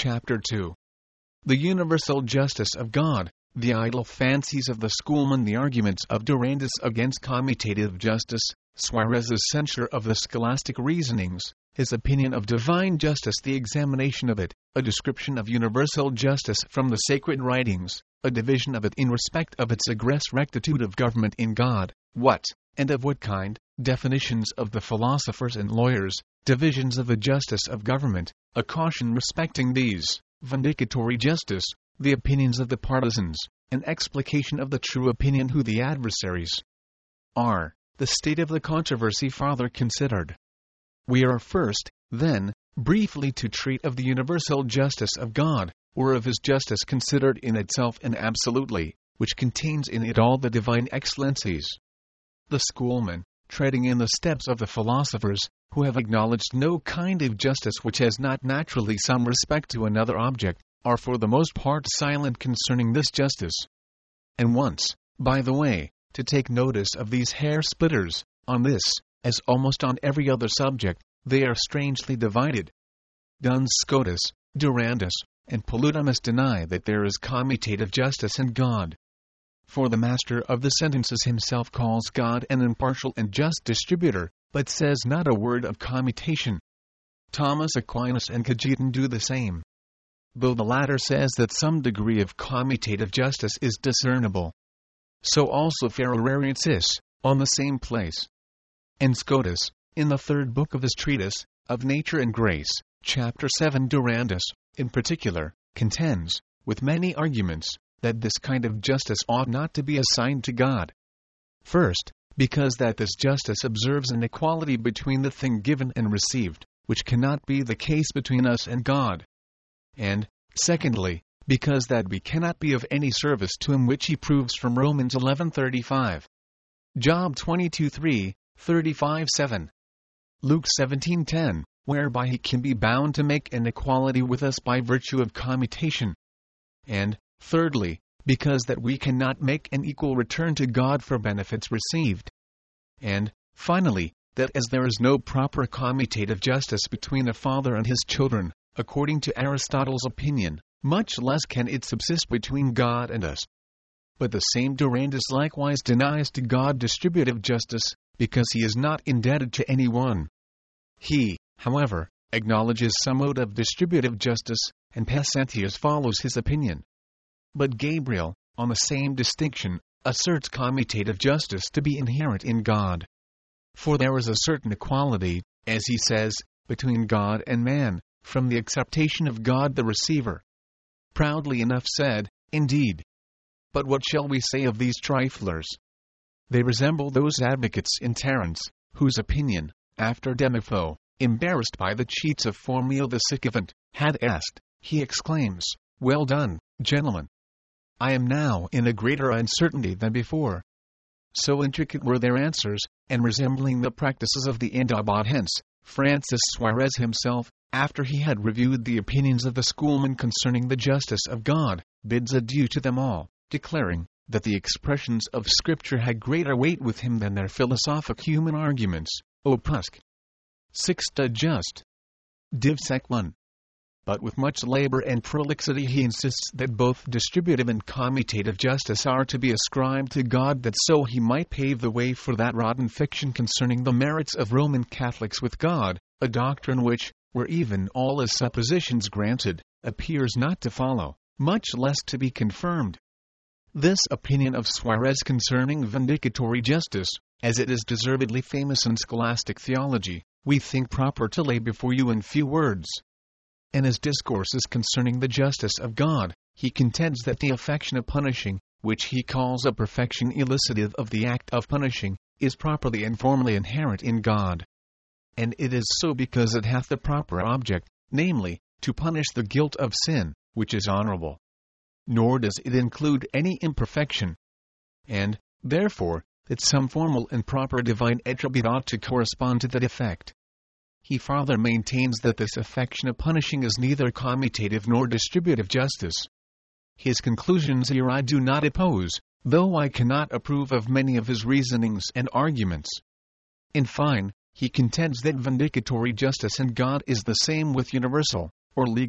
Chapter 2. The universal justice of God, the idle fancies of the schoolmen, the arguments of Durandus against commutative justice, Suarez's censure of the scholastic reasonings, his opinion of divine justice, the examination of it, a description of universal justice from the sacred writings, a division of it in respect of its egress rectitude of government in God, what, and of what kind, definitions of the philosophers and lawyers, divisions of the justice of government, a caution respecting these, vindicatory justice, the opinions of the partisans, an explication of the true opinion who the adversaries are, the state of the controversy farther considered. We are first, then, briefly to treat of the universal justice of God, or of his justice considered in itself and absolutely, which contains in it all the divine excellencies. The schoolmen, treading in the steps of the philosophers, who have acknowledged no kind of justice which has not naturally some respect to another object, are for the most part silent concerning this justice. And once, by the way, to take notice of these hair-splitters, on this, as almost on every other subject, they are strangely divided. Duns Scotus, Durandus, and Polydamas deny that there is commutative justice in God. For the master of the sentences himself calls God an impartial and just distributor, but says not a word of commutation. Thomas Aquinas and Cajetan do the same, though the latter says that some degree of commutative justice is discernible. So also Ferrariensis, on the same place. And Scotus, in the third book of his treatise, of Nature and Grace, chapter 7, Durandus, in particular, contends, with many arguments, that this kind of justice ought not to be assigned to God. First, because that this justice observes an equality between the thing given and received, which cannot be the case between us and God. And, secondly, because that we cannot be of any service to him, which he proves from Romans 11:35. Job 22:3, 35:7. Luke 17:10, whereby he can be bound to make an equality with us by virtue of commutation. And, thirdly, because that we cannot make an equal return to God for benefits received. And, finally, that as there is no proper commutative justice between a father and his children, according to Aristotle's opinion, much less can it subsist between God and us. But the same Durandus likewise denies to God distributive justice, because he is not indebted to any one. He, however, acknowledges some mode of distributive justice, and Pasentius follows his opinion. But Gabriel, on the same distinction, asserts commutative justice to be inherent in God. For there is a certain equality, as he says, between God and man, from the acceptation of God the receiver. Proudly enough said, indeed. But what shall we say of these triflers? They resemble those advocates in Terence, whose opinion, after Demopho, embarrassed by the cheats of Phormio the sycophant, had asked, he exclaims, "Well done, gentlemen! I am now in a greater uncertainty than before." So intricate were their answers, and resembling the practices of the Indabad. Hence, Francis Suarez himself, after he had reviewed the opinions of the schoolmen concerning the justice of God, bids adieu to them all, declaring that the expressions of Scripture had greater weight with him than their philosophic human arguments. Opusc. Sixta Just. Div Sec 1. But with much labor and prolixity he insists that both distributive and commutative justice are to be ascribed to God, that so he might pave the way for that rotten fiction concerning the merits of Roman Catholics with God, a doctrine which, where even all his suppositions granted, appears not to follow, much less to be confirmed. This opinion of Suarez concerning vindicatory justice, as it is deservedly famous in scholastic theology, we think proper to lay before you in few words. In his discourses concerning the justice of God, he contends that the affection of punishing, which he calls a perfection elicitive of the act of punishing, is properly and formally inherent in God. And it is so because it hath the proper object, namely, to punish the guilt of sin, which is honorable. Nor does it include any imperfection. And, therefore, that some formal and proper divine attribute ought to correspond to that effect. He farther maintains that this affection of punishing is neither commutative nor distributive justice. His conclusions here I do not oppose, though I cannot approve of many of his reasonings and arguments. In fine, he contends that vindicatory justice in God is the same with universal, or legal,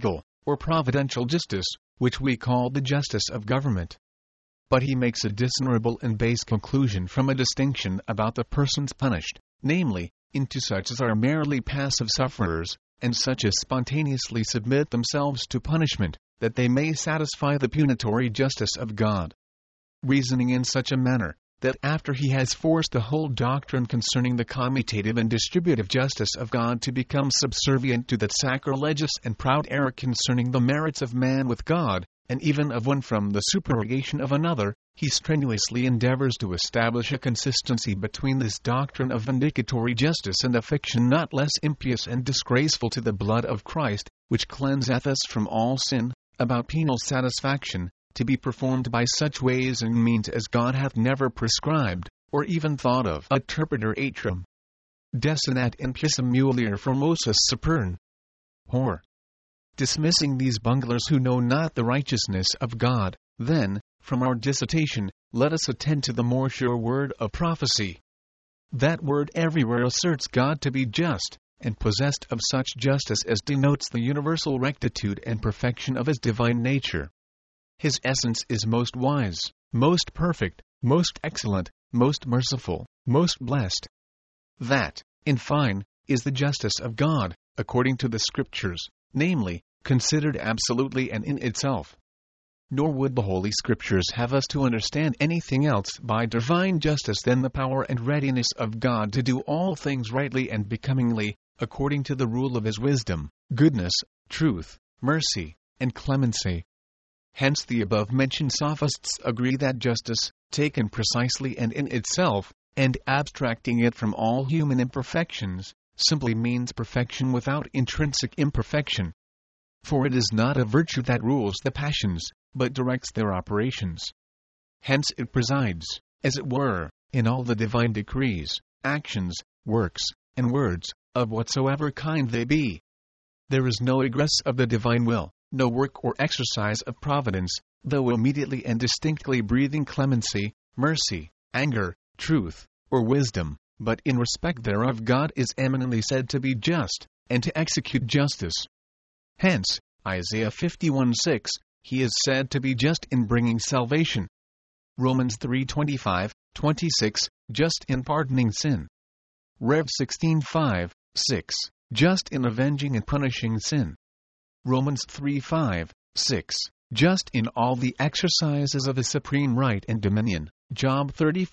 or providential justice, which we call the justice of government. But he makes a dishonorable and base conclusion from a distinction about the persons punished, namely, into such as are merely passive sufferers, and such as spontaneously submit themselves to punishment, that they may satisfy the punitory justice of God. Reasoning in such a manner, that after he has forced the whole doctrine concerning the commutative and distributive justice of God to become subservient to that sacrilegious and proud error concerning the merits of man with God, and even of one from the supererogation of another, he strenuously endeavors to establish a consistency between this doctrine of vindicatory justice and a fiction not less impious and disgraceful to the blood of Christ, which cleanseth us from all sin, about penal satisfaction, to be performed by such ways and means as God hath never prescribed, or even thought of. Interpreter Atrum. Desinat impisum mulier formosus supern. Hor. Dismissing these bunglers who know not the righteousness of God, then, from our dissertation, let us attend to the more sure word of prophecy. That word everywhere asserts God to be just, and possessed of such justice as denotes the universal rectitude and perfection of his divine nature. His essence is most wise, most perfect, most excellent, most merciful, most blessed. That, in fine, is the justice of God, according to the Scriptures, namely, considered absolutely and in itself. Nor would the Holy Scriptures have us to understand anything else by divine justice than the power and readiness of God to do all things rightly and becomingly, according to the rule of his wisdom, goodness, truth, mercy, and clemency. Hence the above-mentioned sophists agree that justice, taken precisely and in itself, and abstracting it from all human imperfections, simply means perfection without intrinsic imperfection. For it is not a virtue that rules the passions, but directs their operations. Hence it presides, as it were, in all the divine decrees, actions, works, and words, of whatsoever kind they be. There is no egress of the divine will, no work or exercise of providence, though immediately and distinctly breathing clemency, mercy, anger, truth, or wisdom, but in respect thereof God is eminently said to be just, and to execute justice. Hence, Isaiah 51:6, he is said to be just in bringing salvation. Romans 3:25, 26, just in pardoning sin. Rev 16:5, 6, just in avenging and punishing sin. Romans 3:5, 6, just in all the exercises of his supreme right and dominion. Job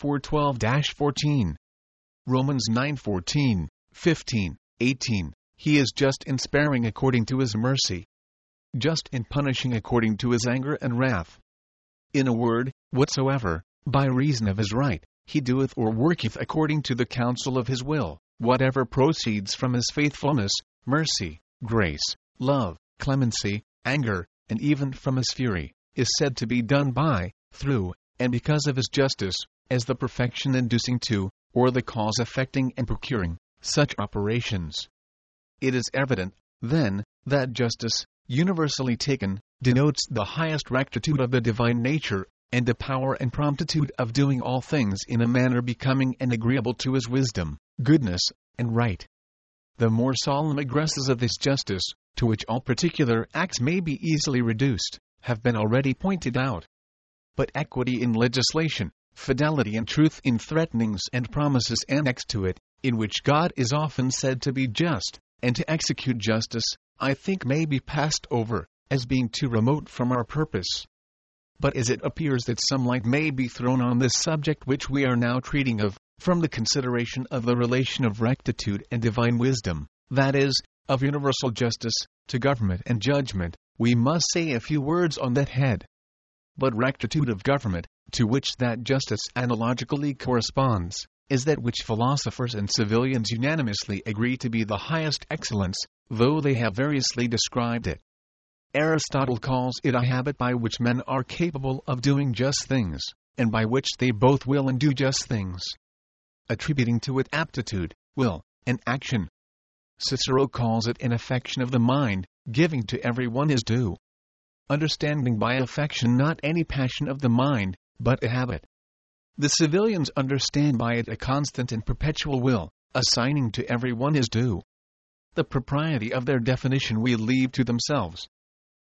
34:12-14. Romans 9:14, 15, 18, he is just in sparing according to his mercy, just in punishing according to his anger and wrath. In a word, whatsoever, by reason of his right, he doeth or worketh according to the counsel of his will, whatever proceeds from his faithfulness, mercy, grace, love, clemency, anger, and even from his fury, is said to be done by, through, and because of his justice, as the perfection inducing to, or the cause effecting and procuring, such operations. It is evident, then, that justice, universally taken, denotes the highest rectitude of the divine nature, and the power and promptitude of doing all things in a manner becoming and agreeable to his wisdom, goodness, and right. The more solemn egresses of this justice, to which all particular acts may be easily reduced, have been already pointed out. But equity in legislation, fidelity and truth in threatenings and promises annexed to it, in which God is often said to be just, and to execute justice, I think may be passed over, as being too remote from our purpose. But as it appears that some light may be thrown on this subject which we are now treating of, from the consideration of the relation of rectitude and divine wisdom, that is, of universal justice, to government and judgment, we must say a few words on that head. But rectitude of government, to which that justice analogically corresponds, is that which philosophers and civilians unanimously agree to be the highest excellence, though they have variously described it. Aristotle calls it a habit by which men are capable of doing just things, and by which they both will and do just things, attributing to it aptitude, will, and action. Cicero calls it an affection of the mind, giving to every one his due. Understanding by affection not any passion of the mind, but a habit. The civilians understand by it a constant and perpetual will, assigning to every one his due. The propriety of their definition we leave to themselves.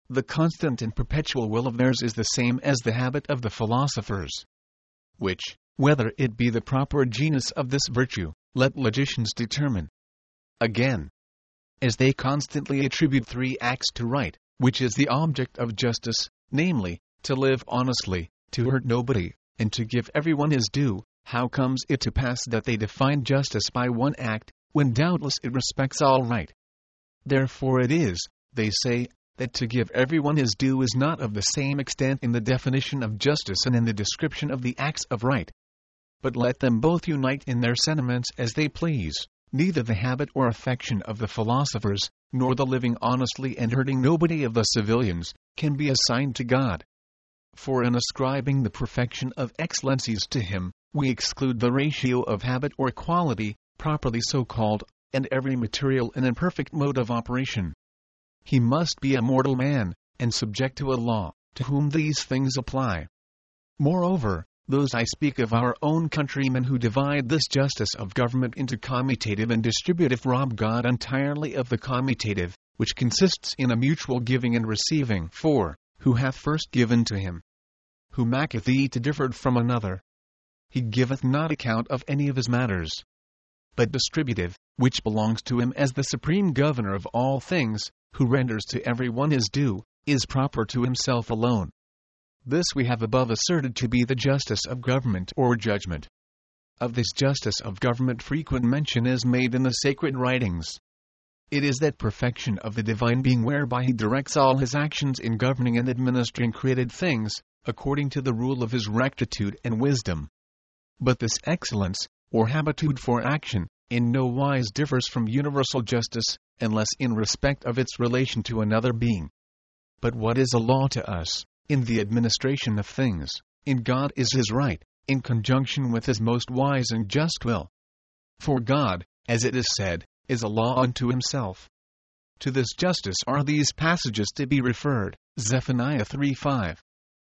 The constant and perpetual will of theirs is the same as the habit of the philosophers, which, whether it be the proper genus of this virtue, let logicians determine. Again, as they constantly attribute 3 acts to right, which is the object of justice, namely, to live honestly, to hurt nobody, and to give everyone his due, how comes it to pass that they define justice by 1 act, when doubtless it respects all right? Therefore it is, they say, that to give everyone his due is not of the same extent in the definition of justice and in the description of the acts of right. But let them both unite in their sentiments as they please, neither the habit or affection of the philosophers, nor the living honestly and hurting nobody of the civilians, can be assigned to God. For in ascribing the perfection of excellencies to him, we exclude the ratio of habit or quality, properly so called, and every material and imperfect mode of operation. He must be a mortal man, and subject to a law, to whom these things apply. Moreover, those I speak of our own countrymen who divide this justice of government into commutative and distributive rob God entirely of the commutative, which consists in a mutual giving and receiving. For, who hath first given to him? Who maketh thee to differ from another? He giveth not account of any of his matters. But distributive, which belongs to him as the supreme governor of all things, who renders to every one his due, is proper to himself alone. This we have above asserted to be the justice of government or judgment. Of this justice of government frequent mention is made in the sacred writings. It is that perfection of the divine being whereby he directs all his actions in governing and administering created things, according to the rule of his rectitude and wisdom. But this excellence, or habitude for action, in no wise differs from universal justice, unless in respect of its relation to another being. But what is a law to us, in the administration of things, in God is his right, in conjunction with his most wise and just will. For God, as it is said, is a law unto himself. To this justice are these passages to be referred: Zephaniah 3:5,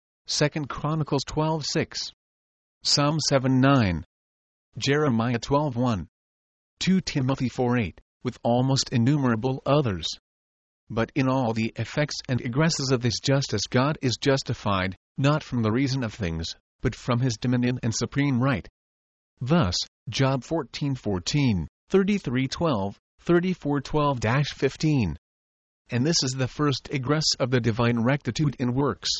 2 Chronicles 12:6, Psalm 7:9, Jeremiah 12:1, 2 Timothy 4:8, with almost innumerable others. But in all the effects and egresses of this justice God is justified, not from the reason of things, but from his dominion and supreme right. Thus, Job 14:14, 33:12, 34:12-15. And this is the first egress of the divine rectitude in works.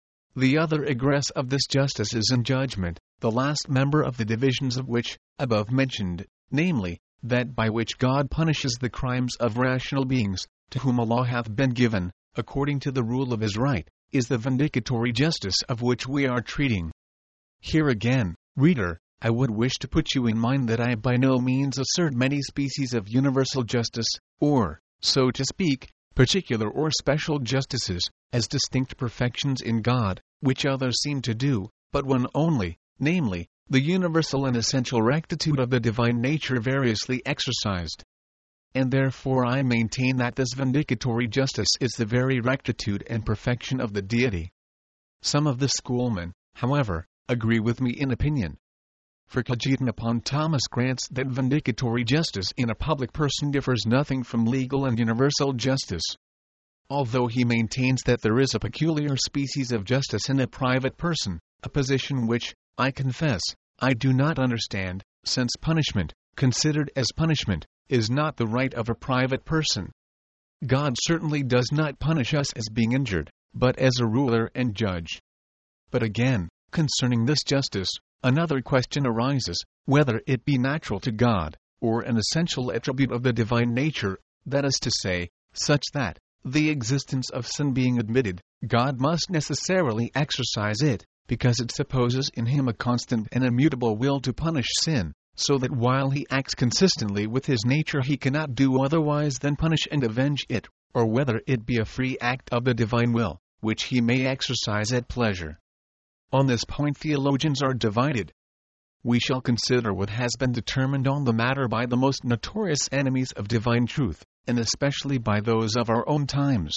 The other egress of this justice is in judgment, the last member of the divisions of which, above mentioned, namely, that by which God punishes the crimes of rational beings, to whom a law hath been given, according to the rule of his right, is the vindicatory justice of which we are treating. Here again, reader, I would wish to put you in mind that I by no means assert many species of universal justice, or, so to speak, particular or special justices, as distinct perfections in God, which others seem to do, but one only, namely, the universal and essential rectitude of the divine nature variously exercised. And therefore I maintain that this vindicatory justice is the very rectitude and perfection of the deity. Some of the schoolmen, however, agree with me in opinion. For Cajetan upon Thomas grants that vindicatory justice in a public person differs nothing from legal and universal justice. Although he maintains that there is a peculiar species of justice in a private person, a position which, I confess, I do not understand, since punishment, considered as punishment, is not the right of a private person. God certainly does not punish us as being injured, but as a ruler and judge. But again, concerning this justice, another question arises, whether it be natural to God, or an essential attribute of the divine nature, that is to say, such that, the existence of sin being admitted, God must necessarily exercise it, because it supposes in him a constant and immutable will to punish sin, so that while he acts consistently with his nature he cannot do otherwise than punish and avenge it, or whether it be a free act of the divine will, which he may exercise at pleasure. On this point theologians are divided. We shall consider what has been determined on the matter by the most notorious enemies of divine truth, and especially by those of our own times.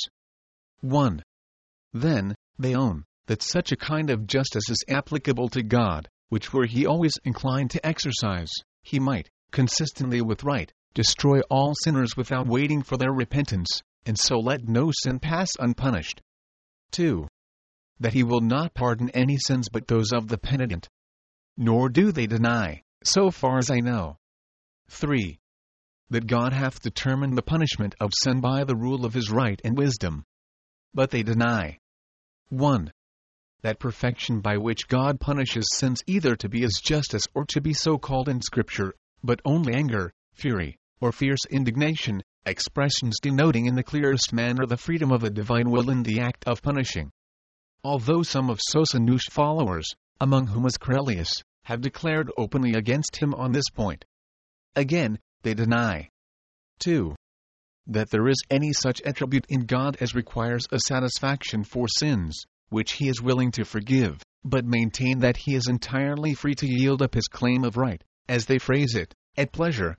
1. Then, they own that such a kind of justice is applicable to God, which were he always inclined to exercise, he might, consistently with right, destroy all sinners without waiting for their repentance, and so let no sin pass unpunished, 2. That he will not pardon any sins but those of the penitent. Nor do they deny, so far as I know. 3. That God hath determined the punishment of sin by the rule of his right and wisdom. But they deny 1. That perfection by which God punishes sins either to be as justice or to be so called in Scripture, but only anger, fury, or fierce indignation, expressions denoting in the clearest manner the freedom of the divine will in the act of punishing. Although some of Sosinus's followers, among whom was Crellius, have declared openly against him on this point. Again, they deny 2. That there is any such attribute in God as requires a satisfaction for sins, which he is willing to forgive, but maintain that he is entirely free to yield up his claim of right, as they phrase it, at pleasure.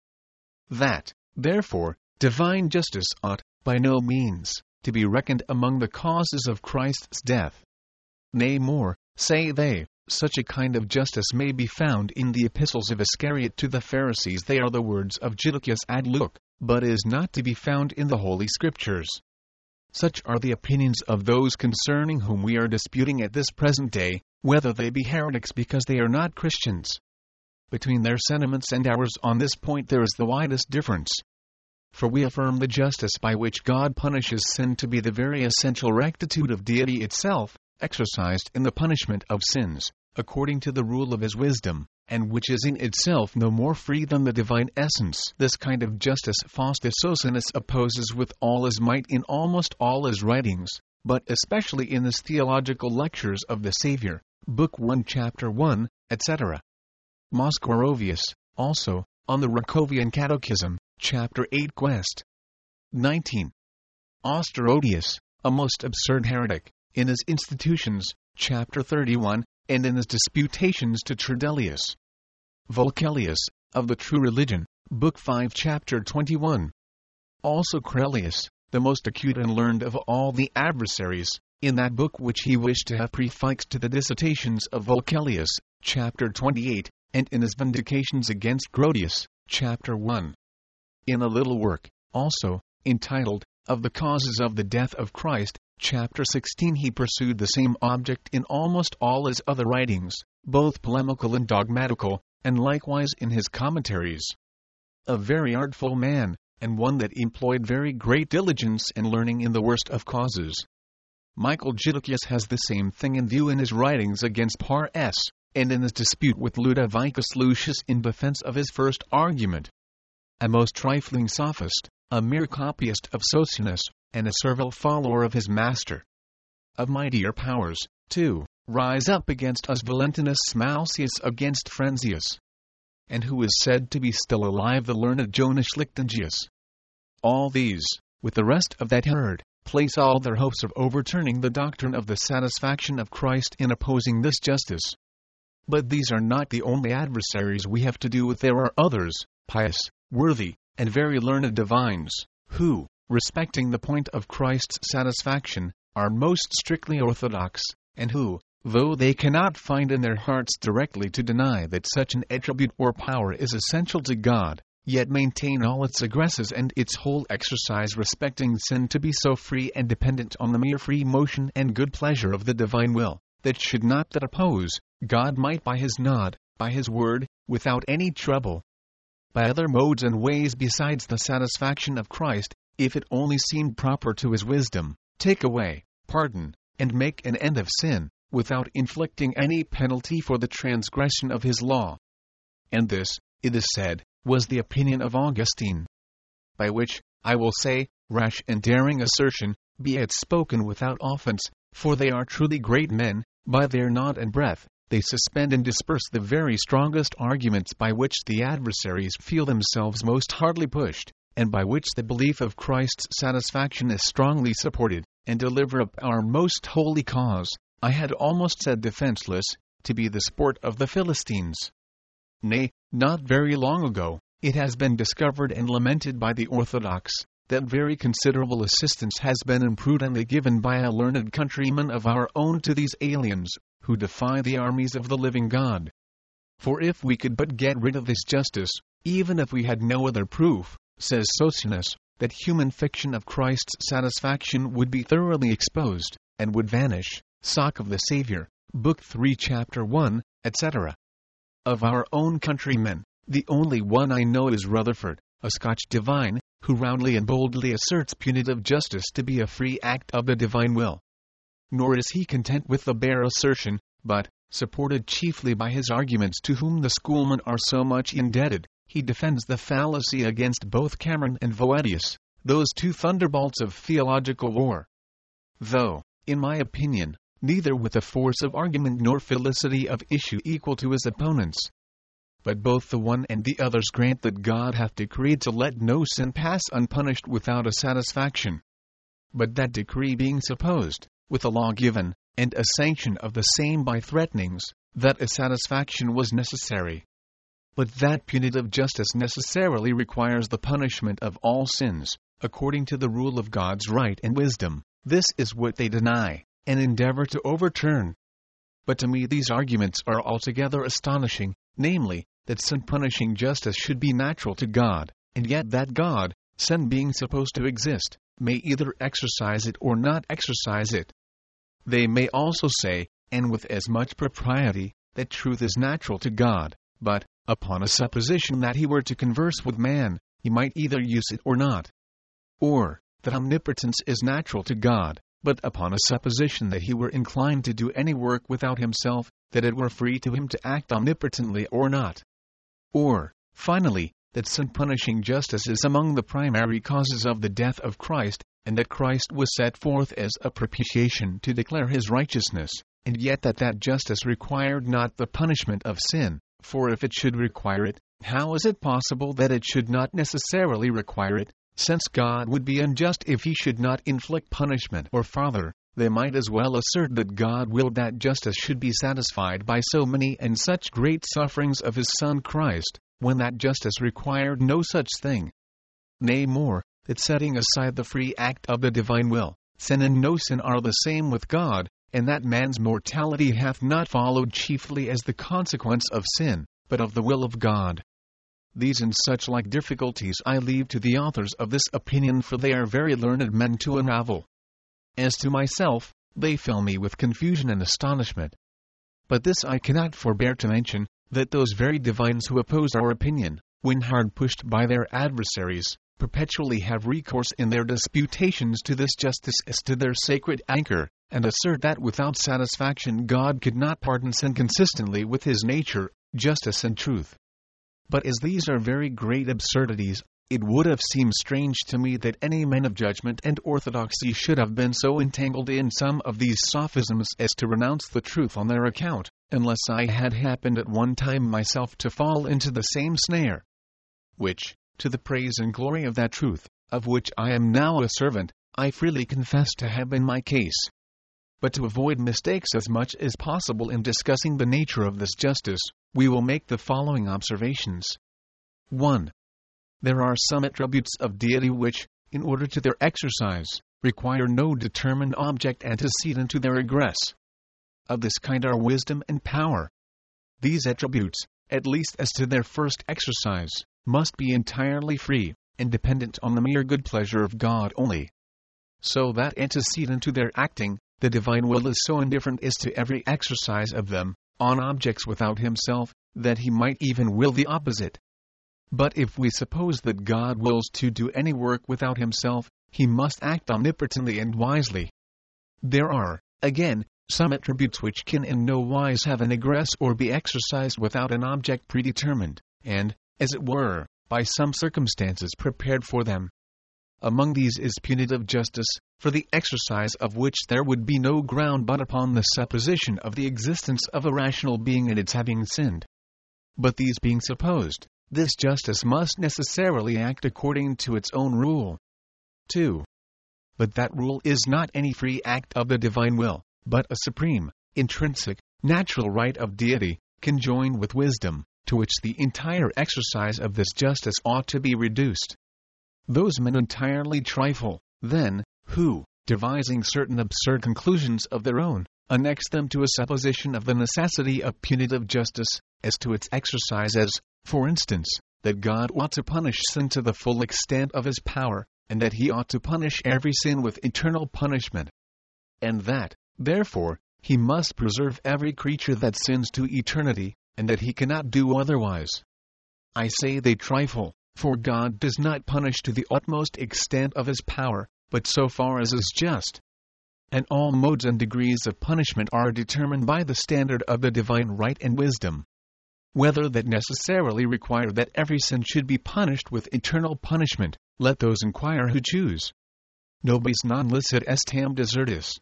That, therefore, divine justice ought, by no means, to be reckoned among the causes of Christ's death. Nay more, say they, such a kind of justice may be found in the epistles of Iscariot to the Pharisees. They are the words of Judicius ad Luke, but is not to be found in the Holy Scriptures. Such are the opinions of those concerning whom we are disputing at this present day, whether they be heretics because they are not Christians. Between their sentiments and ours on this point there is the widest difference. For we affirm the justice by which God punishes sin to be the very essential rectitude of deity itself, exercised in the punishment of sins, according to the rule of his wisdom, and which is in itself no more free than the divine essence. This kind of justice Faustus Socinus opposes with all his might in almost all his writings, but especially in his theological lectures of the Savior, Book 1 Chapter 1, etc. Moscorovius, also, on the Racovian Catechism, Chapter 8 Quest. 19. Osterodius, a most absurd heretic, in his Institutions, Chapter 31, and in his Disputations to Tridelius. Vulcelius, of the True Religion, Book 5 Chapter 21. Also Crellius, the most acute and learned of all the adversaries, in that book which he wished to have prefixed to the Dissertations of Vulcelius, Chapter 28, and in his Vindications against Grotius, Chapter 1. In a little work, also, entitled, Of the Causes of the Death of Christ, Chapter 16, he pursued the same object in almost all his other writings, both polemical and dogmatical, and likewise in his commentaries. A very artful man, and one that employed very great diligence and learning in the worst of causes. Michael Judicius has the same thing in view in his writings against Parr-S, and in his dispute with Ludovicus Lucius in defense of his first argument. A most trifling sophist, a mere copyist of Socinus, and a servile follower of his master. Of mightier powers, too, rise up against us Valentinus Smalcius against Frenzius. And who is said to be still alive, the learned Jonas Lichtengius. All these, with the rest of that herd, place all their hopes of overturning the doctrine of the satisfaction of Christ in opposing this justice. But these are not the only adversaries we have to do with. There are others, pious, worthy, and very learned divines, who, respecting the point of Christ's satisfaction, are most strictly orthodox, and who, though they cannot find in their hearts directly to deny that such an attribute or power is essential to God, yet maintain all its aggresses and its whole exercise respecting sin to be so free and dependent on the mere free motion and good pleasure of the divine will, that should not that oppose, God might by his nod, by his word, without any trouble, by other modes and ways besides the satisfaction of Christ, if it only seemed proper to his wisdom, take away, pardon, and make an end of sin, without inflicting any penalty for the transgression of his law. And this, it is said, was the opinion of Augustine. By which, I will say, rash and daring assertion, be it spoken without offense, for they are truly great men, by their nod and breath, they suspend and disperse the very strongest arguments by which the adversaries feel themselves most hardly pushed, and by which the belief of Christ's satisfaction is strongly supported, and deliver up our most holy cause, I had almost said defenseless, to be the sport of the Philistines. Nay, not very long ago, it has been discovered and lamented by the Orthodox, that very considerable assistance has been imprudently given by a learned countryman of our own to these aliens, who defy the armies of the living God. For if we could but get rid of this justice, even if we had no other proof, says Socinus, that human fiction of Christ's satisfaction would be thoroughly exposed, and would vanish. Sock of the Saviour, Book 3 Chapter 1, etc. Of our own countrymen, the only one I know is Rutherford, a Scotch divine, who roundly and boldly asserts punitive justice to be a free act of the divine will. Nor is he content with the bare assertion, but, supported chiefly by his arguments to whom the schoolmen are so much indebted, he defends the fallacy against both Cameron and Voetius, those two thunderbolts of theological war. Though, in my opinion, neither with a force of argument nor felicity of issue equal to his opponents. But both the one and the others grant that God hath decreed to let no sin pass unpunished without a satisfaction. But that decree being supposed, with a law given, and a sanction of the same by threatenings, that a satisfaction was necessary. But that punitive justice necessarily requires the punishment of all sins, according to the rule of God's right and wisdom, this is what they deny, and endeavor to overturn. But to me these arguments are altogether astonishing, namely, that sin-punishing justice should be natural to God, and yet that God, sin being supposed to exist, may either exercise it or not exercise it. They may also say, and with as much propriety, that truth is natural to God, but, upon a supposition that he were to converse with man, he might either use it or not. Or, that omnipotence is natural to God, but upon a supposition that he were inclined to do any work without himself, that it were free to him to act omnipotently or not. Or, finally, that sin-punishing justice is among the primary causes of the death of Christ, and that Christ was set forth as a propitiation to declare his righteousness, and yet that justice required not the punishment of sin, for if it should require it, how is it possible that it should not necessarily require it, since God would be unjust if he should not inflict punishment? Or farther, they might as well assert that God willed that justice should be satisfied by so many and such great sufferings of his Son Christ, when that justice required no such thing. Nay more, that setting aside the free act of the divine will, sin and no sin are the same with God, and that man's mortality hath not followed chiefly as the consequence of sin, but of the will of God. These and such like difficulties I leave to the authors of this opinion, for they are very learned men to unravel. As to myself, they fill me with confusion and astonishment. But this I cannot forbear to mention, that those very divines who oppose our opinion, when hard pushed by their adversaries, perpetually have recourse in their disputations to this justice as to their sacred anchor, and assert that without satisfaction God could not pardon sin consistently with his nature, justice and truth. But as these are very great absurdities, it would have seemed strange to me that any men of judgment and orthodoxy should have been so entangled in some of these sophisms as to renounce the truth on their account, unless I had happened at one time myself to fall into the same snare. Which, to the praise and glory of that truth, of which I am now a servant, I freely confess to have been my case. But to avoid mistakes as much as possible in discussing the nature of this justice, we will make the following observations. 1. There are some attributes of deity which, in order to their exercise, require no determined object antecedent to their egress. Of this kind are wisdom and power. These attributes, at least as to their first exercise, must be entirely free, and dependent on the mere good pleasure of God only. So that antecedent to their acting, the divine will is so indifferent as to every exercise of them, on objects without himself, that he might even will the opposite. But if we suppose that God wills to do any work without himself, he must act omnipotently and wisely. There are, again, some attributes which can in no wise have an egress or be exercised without an object predetermined, and, as it were, by some circumstances prepared for them. Among these is punitive justice, for the exercise of which there would be no ground but upon the supposition of the existence of a rational being and its having sinned. But these being supposed, this justice must necessarily act according to its own rule. 2. But that rule is not any free act of the divine will, but a supreme, intrinsic, natural right of deity, conjoined with wisdom, to which the entire exercise of this justice ought to be reduced. Those men entirely trifle, then, who, devising certain absurd conclusions of their own, annex them to a supposition of the necessity of punitive justice, as to its exercise, as, for instance, that God ought to punish sin to the full extent of his power, and that he ought to punish every sin with eternal punishment. and that, therefore, he must preserve every creature that sins to eternity, and that he cannot do otherwise. I say they trifle, for God does not punish to the utmost extent of his power, but so far as is just. And all modes and degrees of punishment are determined by the standard of the divine right and wisdom. Whether that necessarily require that every sin should be punished with eternal punishment, let those inquire who choose. Nobis non licet est tam desertus.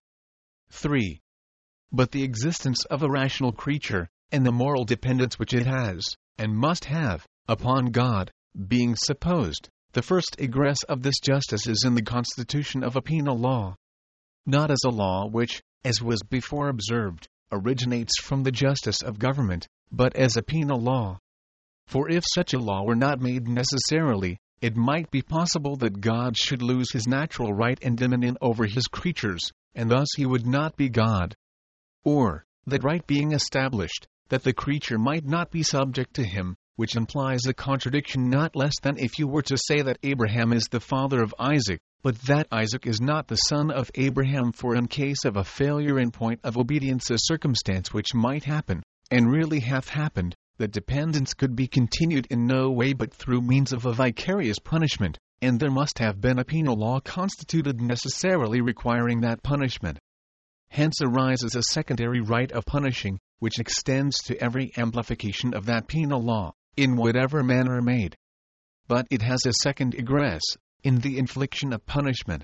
3. But the existence of a rational creature, and the moral dependence which it has, and must have, upon God, being supposed, the first egress of this justice is in the constitution of a penal law. Not as a law which, as was before observed, originates from the justice of government, but as a penal law. For if such a law were not made necessarily, it might be possible that God should lose his natural right and dominion over his creatures, and thus he would not be God. Or, that right being established, that the creature might not be subject to him, which implies a contradiction not less than if you were to say that Abraham is the father of Isaac, but that Isaac is not the son of Abraham, for in case of a failure in point of obedience, a circumstance which might happen, and really hath happened, that dependence could be continued in no way but through means of a vicarious punishment, and there must have been a penal law constituted necessarily requiring that punishment. Hence arises a secondary right of punishing, which extends to every amplification of that penal law, in whatever manner made. But it has a second egress, in the infliction of punishment.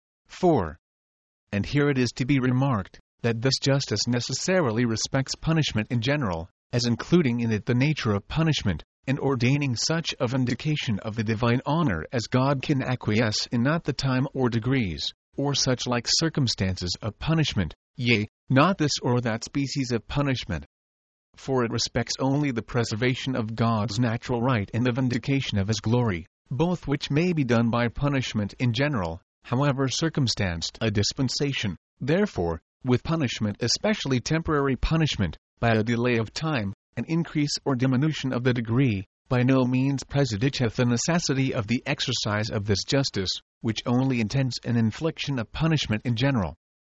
4. And here it is to be remarked, that this justice necessarily respects punishment in general, as including in it the nature of punishment, and ordaining such a vindication of the divine honor as God can acquiesce in, not the time or degrees, or such like circumstances of punishment, yea, not this or that species of punishment. For it respects only the preservation of God's natural right and the vindication of his glory, both which may be done by punishment in general, however circumstanced a dispensation. Therefore, with punishment, especially temporary punishment, by a delay of time, an increase or diminution of the degree, by no means prejudiceth the necessity of the exercise of this justice, which only intends an infliction of punishment in general.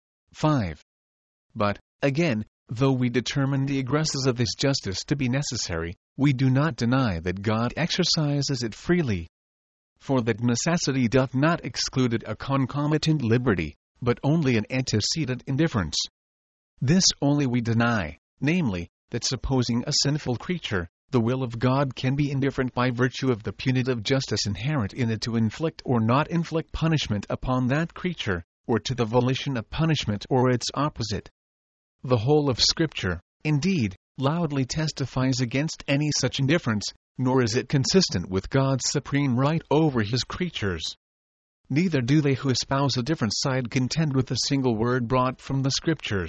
5. But, again, though we determine the egresses of this justice to be necessary, we do not deny that God exercises it freely. For that necessity doth not exclude a concomitant liberty, but only an antecedent indifference. This only we deny, namely, that supposing a sinful creature, the will of God can be indifferent by virtue of the punitive justice inherent in it to inflict or not inflict punishment upon that creature, or to the volition of punishment or its opposite. The whole of Scripture, indeed, loudly testifies against any such indifference, nor is it consistent with God's supreme right over his creatures. Neither do they who espouse a different side contend with a single word brought from the Scriptures.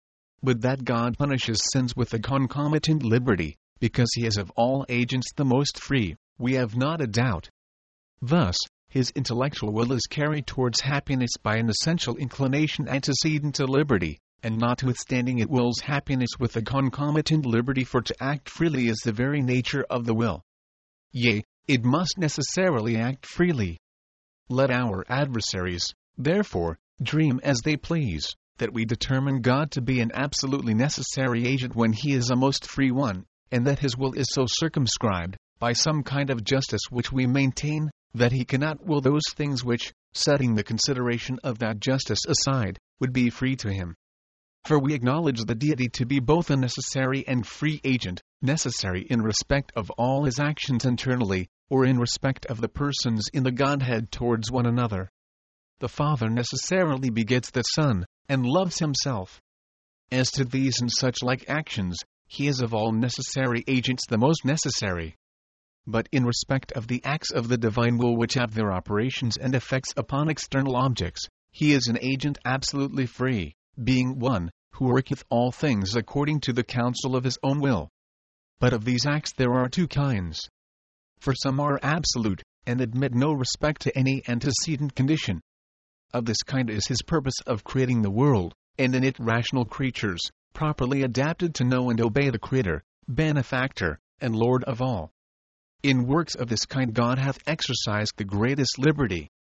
But that God punishes sins with a concomitant liberty, because he is of all agents the most free, we have not a doubt. Thus, his intellectual will is carried towards happiness by an essential inclination antecedent to liberty, and notwithstanding it wills happiness with a concomitant liberty, for to act freely is the very nature of the will. Yea, it must necessarily act freely. Let our adversaries, therefore, dream as they please, that we determine God to be an absolutely necessary agent when he is a most free one, and that his will is so circumscribed, by some kind of justice which we maintain, that he cannot will those things which, setting the consideration of that justice aside, would be free to him. For we acknowledge the deity to be both a necessary and free agent, necessary in respect of all his actions internally, or in respect of the persons in the Godhead towards one another. The Father necessarily begets the Son, and loves himself. As to these and such like actions, he is of all necessary agents the most necessary. But in respect of the acts of the divine will which have their operations and effects upon external objects, he is an agent absolutely free, being one, who worketh all things according to the counsel of his own will. But of these acts there are two kinds. For some are absolute, and admit no respect to any antecedent condition. Of this kind is his purpose of creating the world, and in it rational creatures, properly adapted to know and obey the Creator, Benefactor, and Lord of all. In works of this kind God hath exercised the greatest liberty.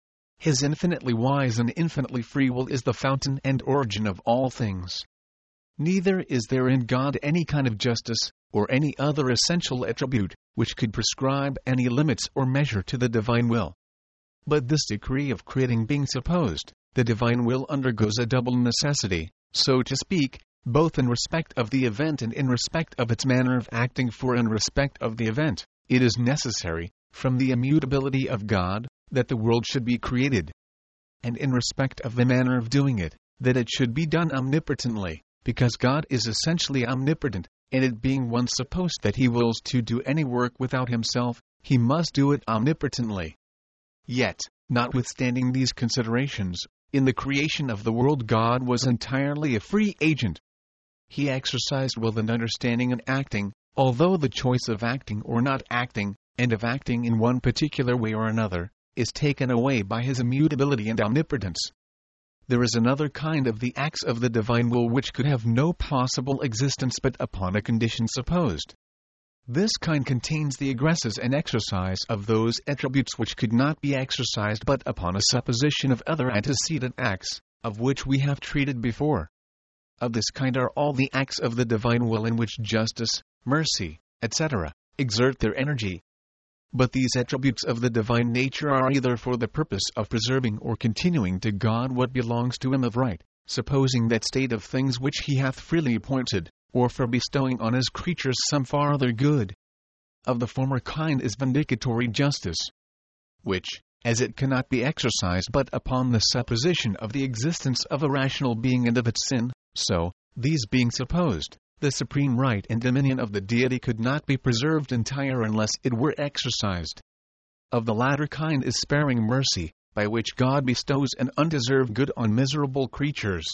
His infinitely wise and infinitely free will is the fountain and origin of all things. Neither is there in God any kind of justice, or any other essential attribute, which could prescribe any limits or measure to the divine will. But this decree of creating being supposed, the divine will undergoes a double necessity, so to speak, both in respect of the event and in respect of its manner of acting. For in respect of the event, it is necessary, from the immutability of God, that the world should be created. And in respect of the manner of doing it, that it should be done omnipotently, because God is essentially omnipotent, and it being once supposed that he wills to do any work without himself, he must do it omnipotently. Yet, notwithstanding these considerations, in the creation of the world God was entirely a free agent. He exercised will and understanding and acting, although the choice of acting or not acting, and of acting in one particular way or another, is taken away by his immutability and omnipotence. There is another kind of the acts of the divine will which could have no possible existence but upon a condition supposed. This kind contains the egresses and exercise of those attributes which could not be exercised but upon a supposition of other antecedent acts, of which we have treated before. Of this kind are all the acts of the divine will in which justice, mercy, etc., exert their energy. But these attributes of the divine nature are either for the purpose of preserving or continuing to God what belongs to him of right, supposing that state of things which he hath freely appointed, or for bestowing on his creatures some farther good. Of the former kind is vindicatory justice, which, as it cannot be exercised but upon the supposition of the existence of a rational being and of its sin, so, these being supposed, the supreme right and dominion of the deity could not be preserved entire unless it were exercised. Of the latter kind is sparing mercy, by which God bestows an undeserved good on miserable creatures.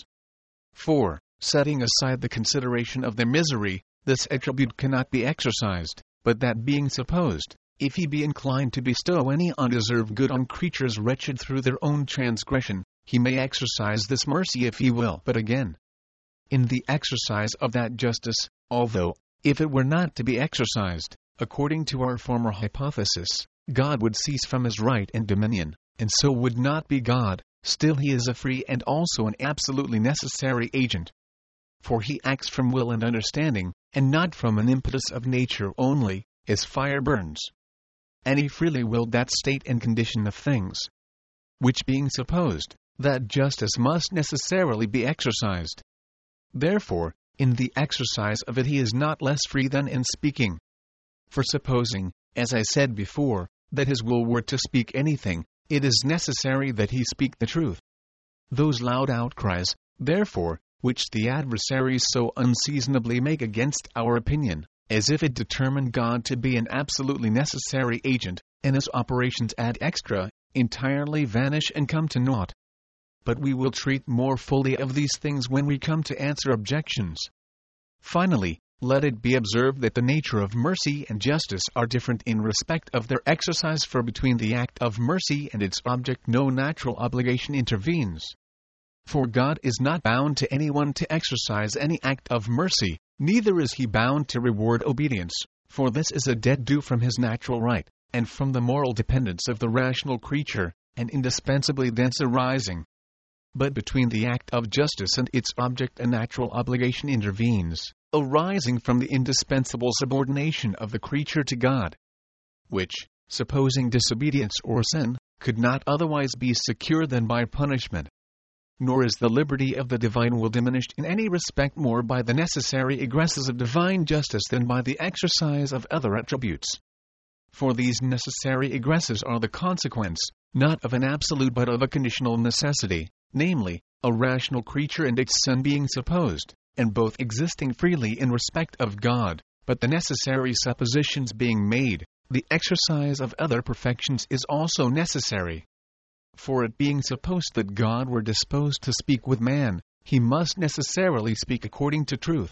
For, setting aside the consideration of their misery, this attribute cannot be exercised, but that being supposed, if he be inclined to bestow any undeserved good on creatures wretched through their own transgression, he may exercise this mercy if he will. But again, in the exercise of that justice, although, if it were not to be exercised, according to our former hypothesis, God would cease from his right and dominion, and so would not be God, still he is a free and also an absolutely necessary agent. For he acts from will and understanding, and not from an impetus of nature only, as fire burns. And he freely willed that state and condition of things. Which being supposed, that justice must necessarily be exercised. Therefore, in the exercise of it he is not less free than in speaking. For supposing, as I said before, that his will were to speak anything, it is necessary that he speak the truth. Those loud outcries, therefore, which the adversaries so unseasonably make against our opinion, as if it determined God to be an absolutely necessary agent, and his operations ad extra, entirely vanish and come to naught. But we will treat more fully of these things when we come to answer objections. Finally, let it be observed that the nature of mercy and justice are different in respect of their exercise, for between the act of mercy and its object no natural obligation intervenes. For God is not bound to anyone to exercise any act of mercy, neither is he bound to reward obedience, for this is a debt due from his natural right, and from the moral dependence of the rational creature, and indispensably thence arising. But between the act of justice and its object a natural obligation intervenes, arising from the indispensable subordination of the creature to God, which, supposing disobedience or sin, could not otherwise be secure than by punishment. Nor is the liberty of the divine will diminished in any respect more by the necessary egresses of divine justice than by the exercise of other attributes. For these necessary egresses are the consequence, not of an absolute but of a conditional necessity, namely, a rational creature and its sin being supposed, and both existing freely in respect of God, but the necessary suppositions being made, the exercise of other perfections is also necessary. For it being supposed that God were disposed to speak with man, he must necessarily speak according to truth.